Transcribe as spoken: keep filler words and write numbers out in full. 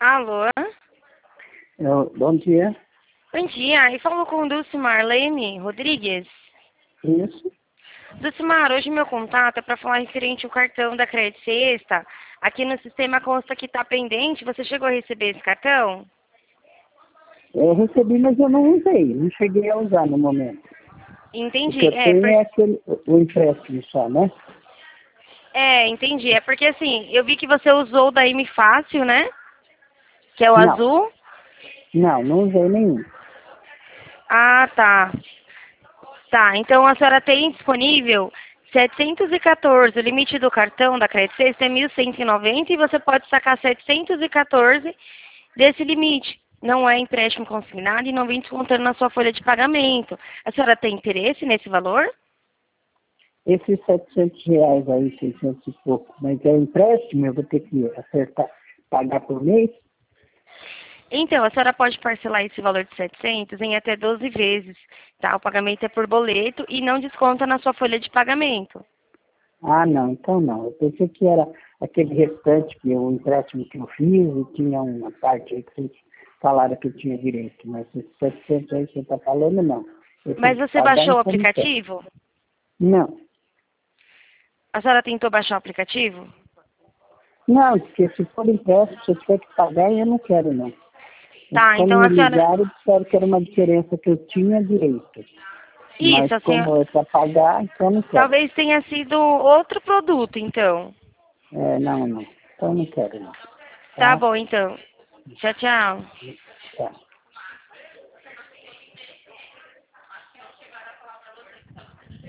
Alô? Eu, bom dia. Bom dia, e falou com Dulce Marlene Rodrigues. Isso. Dulcimar, hoje meu contato é para falar referente ao cartão da Crédito Sexta. Aqui no sistema consta que está pendente. Você chegou a receber esse cartão? Eu recebi, mas eu não usei. Não cheguei a usar no momento. Entendi. O que eu É, tenho por... é aquele, o empréstimo só, né? é, entendi. É porque assim, eu vi que você usou o da M Fácil, né? Que é o Não. azul. Não, não usei nenhum. Ah, tá. Tá, então a senhora tem disponível setecentos e quatorze, o limite do cartão da Crédito Sexta é mil cento e noventa e você pode sacar setecentos e quatorze desse limite. Não é empréstimo consignado e não vem descontando na sua folha de pagamento. A senhora tem interesse nesse valor? Esses setecentos reais aí, seiscentos e pouco, mas é empréstimo, eu vou ter que acertar, pagar por mês? Então, a senhora pode parcelar esse valor de setecentos em até doze vezes, tá? O pagamento é por boleto e não desconta na sua folha de pagamento. Ah, não, então não. Eu pensei que era aquele restante, que o empréstimo que eu fiz e tinha uma parte aí que vocês falaram que eu tinha direito, mas esses setecentos aí que você está falando, não. Eu tenho Mas que você pagar, baixou o então não quero. aplicativo? Não. A senhora tentou baixar o aplicativo? Não, porque se for empréstimo, se eu tiver que pagar, eu não quero, não. Eles, Tá, quando então me a senhora... ligaram, disseram que era uma diferença que eu tinha direito. Mas Isso, a senhora... como é para pagar, então eu não quero. Talvez tenha sido outro produto, então. É, não, não. Então eu não quero, não. Tá Tá? bom, então. Tchau, tchau. Tá.